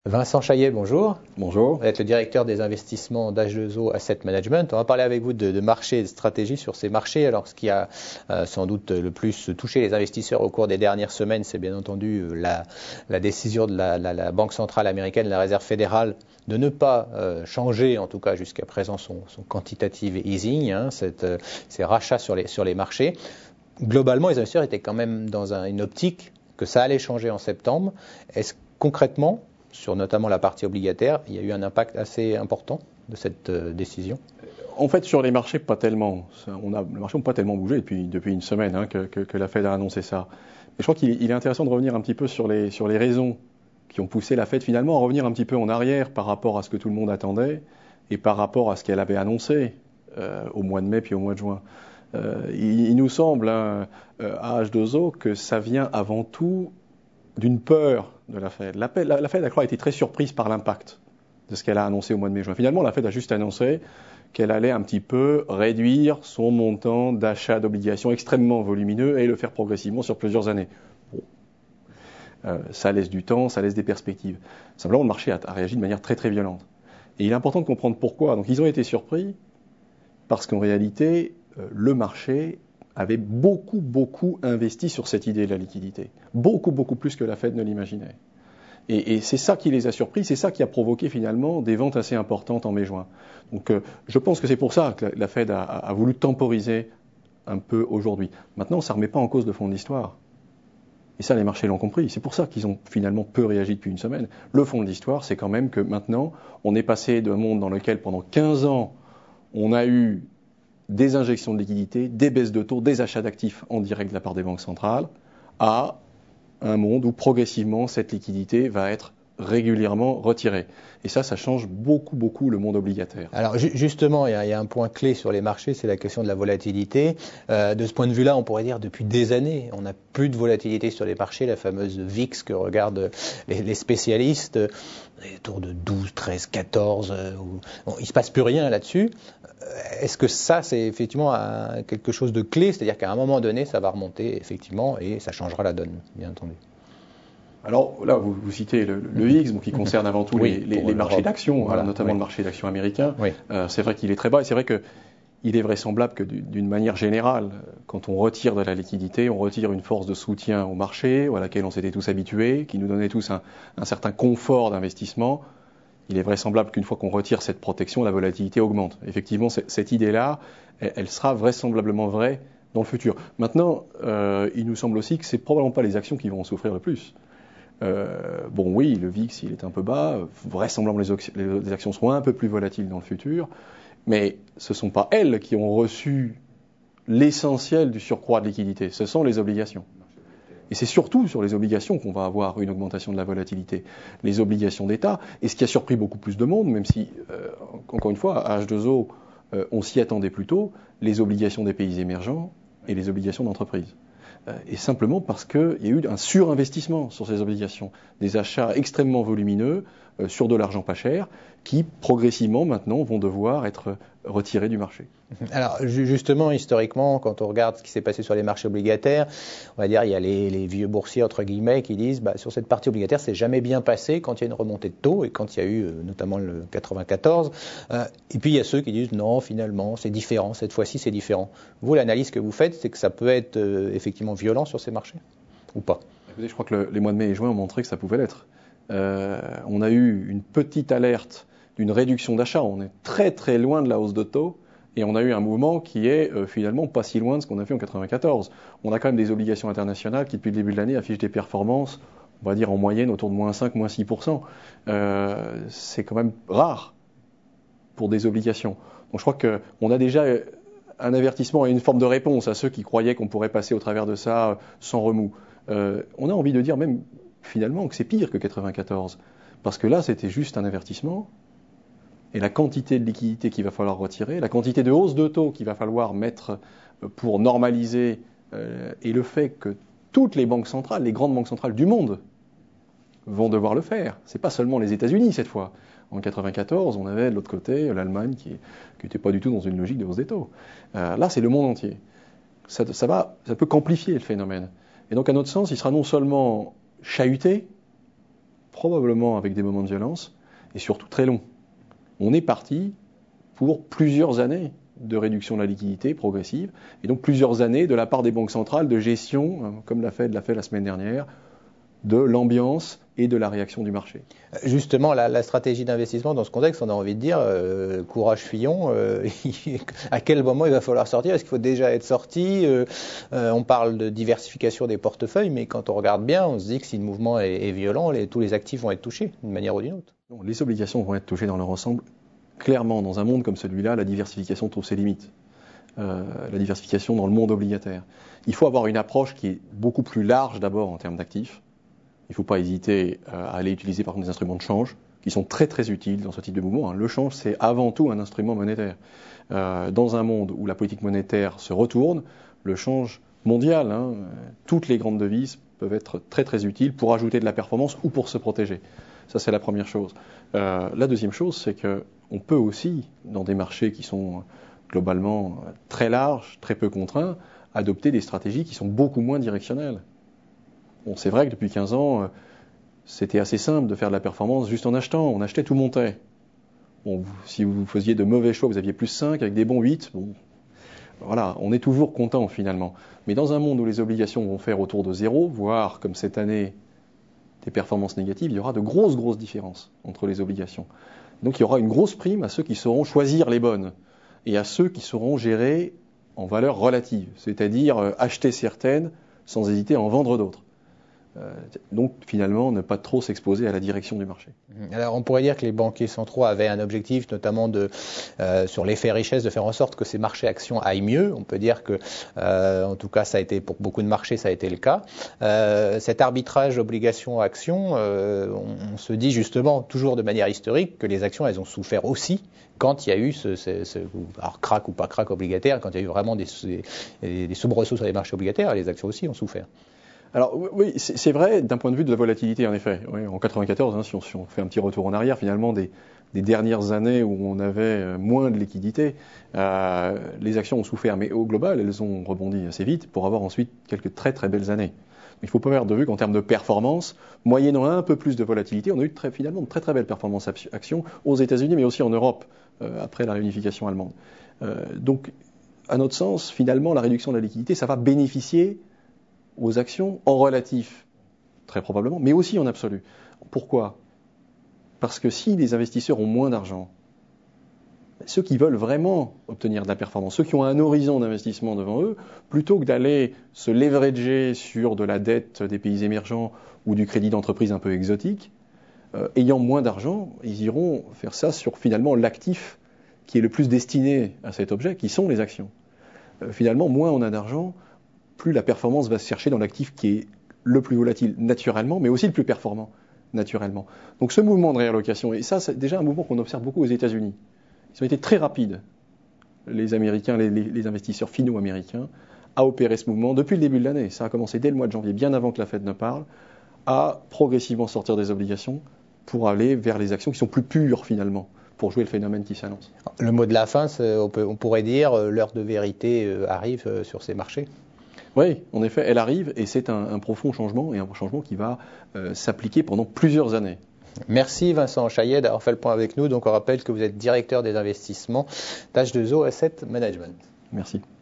Vincent Chaillet, bonjour. Bonjour. Vous êtes le directeur des investissements d'H2O Asset Management. On va parler avec vous de marché et de stratégie sur ces marchés. Alors, ce qui a sans doute le plus touché les investisseurs au cours des dernières semaines, c'est bien entendu la décision de la Banque centrale américaine, la Réserve fédérale, de ne pas changer, en tout cas jusqu'à présent, son quantitative easing, ces rachats sur les marchés. Globalement, les investisseurs étaient quand même dans une optique que ça allait changer en septembre. Est-ce concrètement, sur notamment la partie obligataire, il y a eu un impact assez important de cette décision? En fait, sur les marchés, pas tellement. Les marchés n'ont pas tellement bougé depuis une semaine que la Fed a annoncé ça. Mais je crois qu'il est intéressant de revenir un petit peu sur les raisons qui ont poussé la Fed finalement à revenir un petit peu en arrière par rapport à ce que tout le monde attendait et par rapport à ce qu'elle avait annoncé au mois de mai puis au mois de juin. Il nous semble, à H2O, que ça vient avant tout d'une peur de la Fed. La Fed, a été très surprise par l'impact de ce qu'elle a annoncé au mois de mai-juin. Finalement, la Fed a juste annoncé qu'elle allait un petit peu réduire son montant d'achat d'obligations extrêmement volumineux et le faire progressivement sur plusieurs années. Bon. Ça laisse du temps, ça laisse des perspectives. Simplement, le marché a réagi de manière très très violente. Et il est important de comprendre pourquoi. Donc, ils ont été surpris parce qu'en réalité, le marché avait beaucoup investi sur cette idée de la liquidité. Beaucoup plus que la Fed ne l'imaginait. Et c'est ça qui les a surpris, c'est ça qui a provoqué finalement des ventes assez importantes en mai-juin. Donc je pense que c'est pour ça que la Fed a voulu temporiser un peu aujourd'hui. Maintenant, ça ne remet pas en cause le fond de l'histoire. Et ça, les marchés l'ont compris. C'est pour ça qu'ils ont finalement peu réagi depuis une semaine. Le fond de l'histoire, c'est quand même que maintenant, on est passé d'un monde dans lequel pendant 15 ans, on a eu des injections de liquidités, des baisses de taux, des achats d'actifs en direct de la part des banques centrales, à un monde où progressivement cette liquidité va être régulièrement retirée. Et ça change beaucoup le monde obligataire. Alors justement, il y a un point clé sur les marchés, c'est la question de la volatilité. De ce point de vue-là, on pourrait dire depuis des années, on n'a plus de volatilité sur les marchés, la fameuse VIX que regardent les spécialistes, autour de 12, 13, 14, il ne se passe plus rien là-dessus. Est-ce que ça, c'est effectivement quelque chose de clé, c'est-à-dire qu'à un moment donné, ça va remonter effectivement et ça changera la donne, bien entendu? Alors là, vous citez le VIX, qui concerne avant tout les marchés d'actions, voilà, notamment le marché d'actions américain. Oui. C'est vrai qu'il est très bas et c'est vrai qu'il est vraisemblable que d'une manière générale, quand on retire de la liquidité, on retire une force de soutien au marché, à laquelle on s'était tous habitués, qui nous donnait tous un certain confort d'investissement. Il est vraisemblable qu'une fois qu'on retire cette protection, la volatilité augmente. Effectivement, cette idée-là, elle sera vraisemblablement vraie dans le futur. Maintenant, il nous semble aussi que c'est probablement pas les actions qui vont en souffrir le plus. Oui, le VIX, il est un peu bas. Vraisemblablement, les actions seront un peu plus volatiles dans le futur. Mais ce ne sont pas elles qui ont reçu l'essentiel du surcroît de liquidité. Ce sont les obligations. Et c'est surtout sur les obligations qu'on va avoir une augmentation de la volatilité. Les obligations d'État, et ce qui a surpris beaucoup plus de monde, même si, encore une fois, à H2O, on s'y attendait plutôt, les obligations des pays émergents et les obligations d'entreprise. Et simplement parce qu'il y a eu un surinvestissement sur ces obligations, des achats extrêmement volumineux sur de l'argent pas cher, qui progressivement maintenant vont devoir être retirés du marché. Alors justement, historiquement, quand on regarde ce qui s'est passé sur les marchés obligataires, on va dire il y a les vieux boursiers entre guillemets qui disent sur cette partie obligataire, c'est jamais bien passé quand il y a une remontée de taux et quand il y a eu notamment le 94. Et puis il y a ceux qui disent non, finalement c'est différent, cette fois-ci c'est différent. Vous, l'analyse que vous faites, c'est que ça peut être effectivement violent sur ces marchés ou pas? Écoutez, je crois que les mois de mai et juin ont montré que ça pouvait l'être. On a eu une petite alerte d'une réduction d'achat. On est très loin de la hausse de taux. Et on a eu un mouvement qui est finalement pas si loin de ce qu'on a fait en 94. On a quand même des obligations internationales qui, depuis le début de l'année, affichent des performances, on va dire en moyenne autour de moins 5, moins 6%. C'est quand même rare pour des obligations. Donc je crois qu'on a déjà un avertissement et une forme de réponse à ceux qui croyaient qu'on pourrait passer au travers de ça sans remous. On a envie de dire même finalement que c'est pire que 94. Parce que là, c'était juste un avertissement. Et la quantité de liquidité qu'il va falloir retirer, la quantité de hausse de taux qu'il va falloir mettre pour normaliser, et le fait que toutes les banques centrales, les grandes banques centrales du monde, vont devoir le faire. Ce n'est pas seulement les États-Unis cette fois. En 1994, on avait de l'autre côté l'Allemagne qui n'était pas du tout dans une logique de hausse des taux. Là, c'est le monde entier. Ça peut qu'amplifier le phénomène. Et donc, à notre sens, il sera non seulement chahuté, probablement avec des moments de violence, et surtout très longs. On est parti pour plusieurs années de réduction de la liquidité progressive, et donc plusieurs années de la part des banques centrales de gestion, comme l'a fait la semaine dernière, de l'ambiance et de la réaction du marché. Justement, la stratégie d'investissement dans ce contexte, on a envie de dire, courage Fillon, à quel moment il va falloir sortir? Est-ce qu'il faut déjà être sorti? On parle de diversification des portefeuilles, mais quand on regarde bien, on se dit que si le mouvement est violent, tous les actifs vont être touchés d'une manière ou d'une autre. Non, les obligations vont être touchées dans leur ensemble. Clairement, dans un monde comme celui-là, la diversification trouve ses limites. La diversification dans le monde obligataire. Il faut avoir une approche qui est beaucoup plus large d'abord en termes d'actifs. Il ne faut pas hésiter à aller utiliser par exemple des instruments de change qui sont très très utiles dans ce type de mouvement. Le change, c'est avant tout un instrument monétaire. Dans un monde où la politique monétaire se retourne, le change mondial, toutes les grandes devises peuvent être très très utiles pour ajouter de la performance ou pour se protéger. Ça, c'est la première chose. La deuxième chose, c'est qu'on peut aussi, dans des marchés qui sont globalement très larges, très peu contraints, adopter des stratégies qui sont beaucoup moins directionnelles. Bon, c'est vrai que depuis 15 ans, c'était assez simple de faire de la performance juste en achetant. On achetait, tout montait. Bon, si vous faisiez de mauvais choix, vous aviez plus 5, avec des bons 8. Bon, voilà, on est toujours content finalement. Mais dans un monde où les obligations vont faire autour de 0, voire comme cette année, des performances négatives, il y aura de grosses différences entre les obligations. Donc il y aura une grosse prime à ceux qui sauront choisir les bonnes et à ceux qui sauront gérer en valeur relative, c'est-à-dire acheter certaines sans hésiter à en vendre d'autres. Donc finalement ne pas trop s'exposer à la direction du marché. Alors on pourrait dire que les banquiers centraux avaient un objectif notamment sur l'effet richesse, de faire en sorte que ces marchés actions aillent mieux. On peut dire que en tout cas ça a été pour beaucoup de marchés, ça a été le cas. Cet arbitrage obligation-action, on se dit justement toujours de manière historique que les actions elles ont souffert aussi quand il y a eu alors crack ou pas crack obligataire, quand il y a eu vraiment des soubresauts sur les marchés obligataires, les actions aussi ont souffert. Alors oui, c'est vrai d'un point de vue de la volatilité en effet. Oui, en 94, si on fait un petit retour en arrière, finalement des dernières années où on avait moins de liquidité, les actions ont souffert, mais au global, elles ont rebondi assez vite pour avoir ensuite quelques très très belles années. Il ne faut pas perdre de vue qu'en termes de performance, moyennant un peu plus de volatilité, on a eu finalement de très très belles performances actions aux États-Unis, mais aussi en Europe après la réunification allemande. Donc, à notre sens, finalement, la réduction de la liquidité, ça va bénéficier aux actions en relatif, très probablement, mais aussi en absolu. Pourquoi ? Parce que si les investisseurs ont moins d'argent, ceux qui veulent vraiment obtenir de la performance, ceux qui ont un horizon d'investissement devant eux, plutôt que d'aller se leverager sur de la dette des pays émergents ou du crédit d'entreprise un peu exotique, ayant moins d'argent, ils iront faire ça sur finalement l'actif qui est le plus destiné à cet objet, qui sont les actions. Finalement, moins on a d'argent, plus la performance va se chercher dans l'actif qui est le plus volatile naturellement, mais aussi le plus performant naturellement. Donc ce mouvement de réallocation, et ça c'est déjà un mouvement qu'on observe beaucoup aux États-Unis. Ils ont été très rapides, les Américains, les investisseurs finaux américains, à opérer ce mouvement depuis le début de l'année. Ça a commencé dès le mois de janvier, bien avant que la Fed ne parle, à progressivement sortir des obligations pour aller vers les actions qui sont plus pures finalement, pour jouer le phénomène qui s'annonce. Le mot de la fin, on pourrait dire l'heure de vérité arrive sur ces marchés. Oui, en effet, elle arrive et c'est un profond changement et un changement qui va s'appliquer pendant plusieurs années. Merci Vincent Chaillet d'avoir fait le point avec nous. Donc on rappelle que vous êtes directeur des investissements d'H2O Asset Management. Merci.